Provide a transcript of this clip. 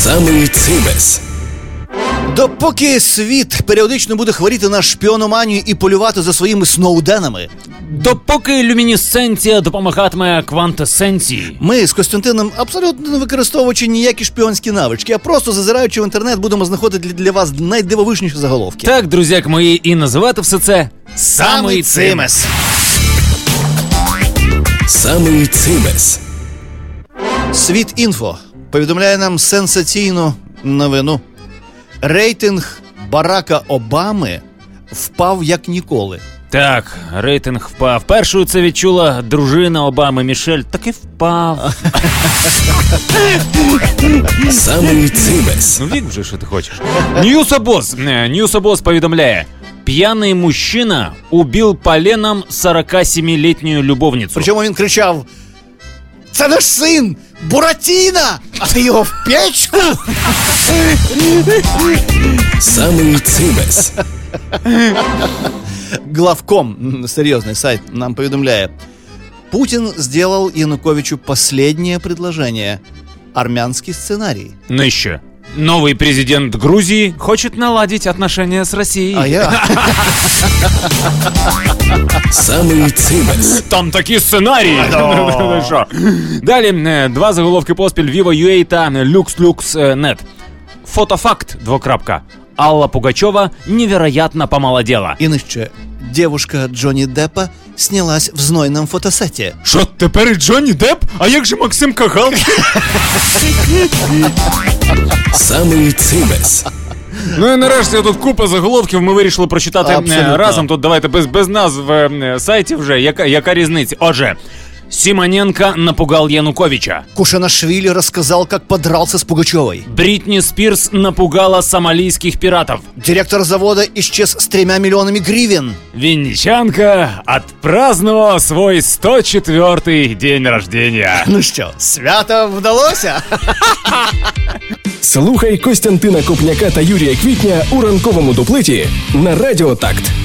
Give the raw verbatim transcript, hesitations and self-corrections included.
Самий цимес. Допоки світ періодично буде хворіти на шпіономанію і полювати за своїми сноуденами, допоки люмінесценція допомагатиме квантесенції, ми з Костянтином, абсолютно не використовуючи ніякі шпіонські навички, а просто зазираючи в інтернет, будемо знаходити для вас найдивовижніші заголовки. Так, друзяк мої, і називати все це «Самий цимес». Самий цимес. Світ.Інфо повідомляє нам сенсаційну новину. Рейтинг Барака Обами впав як ніколи. Так, рейтинг впав. Першою це відчула дружина Обами Мішель. Таки впав. Самий цимес. Ну, вік вже, що ти хочеш. Ньюсобос. Ньюсобос повідомляє. Пьяный мужчина убил поленом сорокасемилетнюю любовницу. Причому він кричав: «Це наш син! Буратіно! А ти його в печку!» Самий цимес. Главком, серьезный сайт, нам поведомляет: Путин сделал Януковичу последнее предложение. Армянский сценарий. Ну еще. Новый президент Грузии хочет наладить отношения с Россией. А я... Самий цимес. Там такі сценарії. Далі два заголовки поспіль: Viva.ua та LuxLux.net. Фотофакт, двокрапка. Алла Пугачева невероятно помолодела. І нижче. Девушка Джонні Деппа снялась в знойном фотосеті. Що, тепер і Джонні Депп? А як же Максим Кагал? Самий цимес. Ну і нарешті тут купа заголовків ми вирішили прочитати Абсолютно. разом. Тут давайте без, без назв сайтів вже. Яка, яка різниця? Отже, Симоненко напугал Януковича. Кушанашвили рассказал, как подрался с Пугачевой. Бритни Спирс напугала сомалийских пиратов. Директор завода исчез с тремя миллионами гривен. Винничанка отпраздновала свой сто четвёртый день рождения. Ну що, свято вдалося? Слухай Костянтина Копняка та Юрія Квітня у ранковому дуплеті на Радіо Такт.